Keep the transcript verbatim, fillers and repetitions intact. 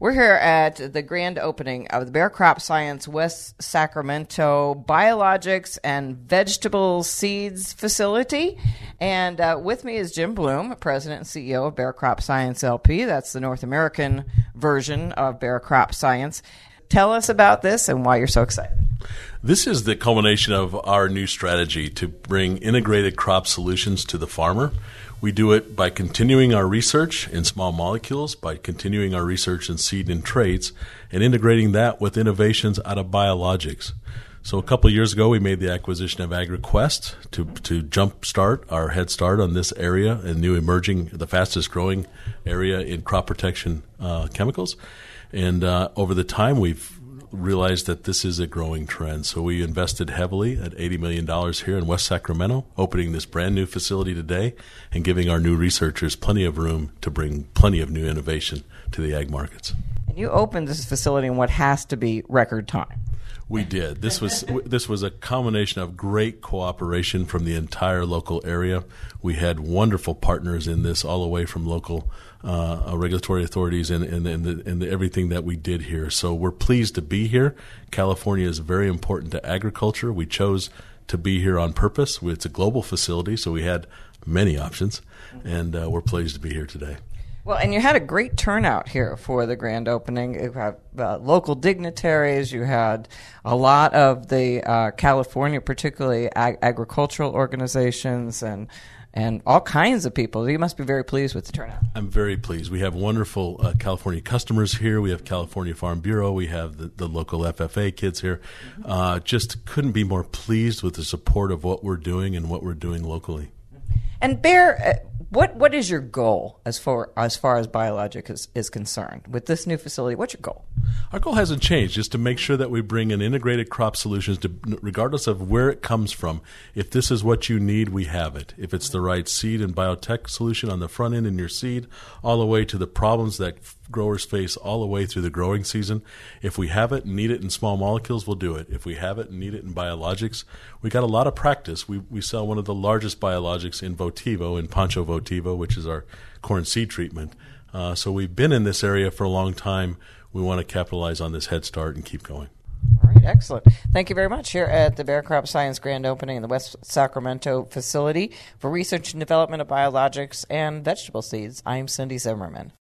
We're here at the grand opening of the Bayer Crop Science West Sacramento Biologics and Vegetable Seeds Facility. And uh, with me is Jim Bloom, President and C E O of Bayer Crop Science L P. That's the North American version of Bayer Crop Science. Tell us about this and why you're so excited. This is the culmination of our new strategy to bring integrated crop solutions to the farmer. We do it by continuing our research in small molecules, by continuing our research in seed and traits, and integrating that with innovations out of biologics. So a couple of years ago, we made the acquisition of AgriQuest to to jumpstart our head start on this area, a new emerging, the fastest growing area in crop protection uh, chemicals. And uh, over the time, we've realized that this is a growing trend. So we invested heavily at eighty million dollars here in West Sacramento, opening this brand new facility today and giving our new researchers plenty of room to bring plenty of new innovation to the ag markets. And you opened this facility in what has to be record time. We did. This was this was a combination of great cooperation from the entire local area. We had wonderful partners in this, all the way from local uh, regulatory authorities and, and, and, the, and the, everything that we did here. So we're pleased to be here. California is very important to agriculture. We chose to be here on purpose. It's a global facility, so we had many options, and uh, we're pleased to be here today. Well, and you had a great turnout here for the grand opening. You had uh, local dignitaries. You had a lot of the uh, California, particularly ag- agricultural organizations, and and all kinds of people. You must be very pleased with the turnout. I'm very pleased. We have wonderful uh, California customers here. We have California Farm Bureau. We have the, the local F F A kids here. Uh, just couldn't be more pleased with the support of what we're doing and what we're doing locally. And Bayer, uh, what what is your goal as far as far as biologic is, is concerned with this new facility? What's your goal? Our goal hasn't changed, just to make sure that we bring in integrated crop solutions, to, regardless of where it comes from. If this is what you need, we have it. If it's the right seed and biotech solution on the front end in your seed, all the way to the problems that growers face all the way through the growing season. If we have it and need it in small molecules, we'll do it. If we have it and need it in biologics, we got a lot of practice. We we sell one of the largest biologics in Votivo, in Pancho Votivo, which is our corn seed treatment. Uh, so we've been in this area for a long time. We want to capitalize on this head start and keep going. All right, excellent. Thank you very much here at the Bayer Crop Science grand opening in the West Sacramento facility for research and development of biologics and vegetable seeds. I'm Cindy Zimmerman.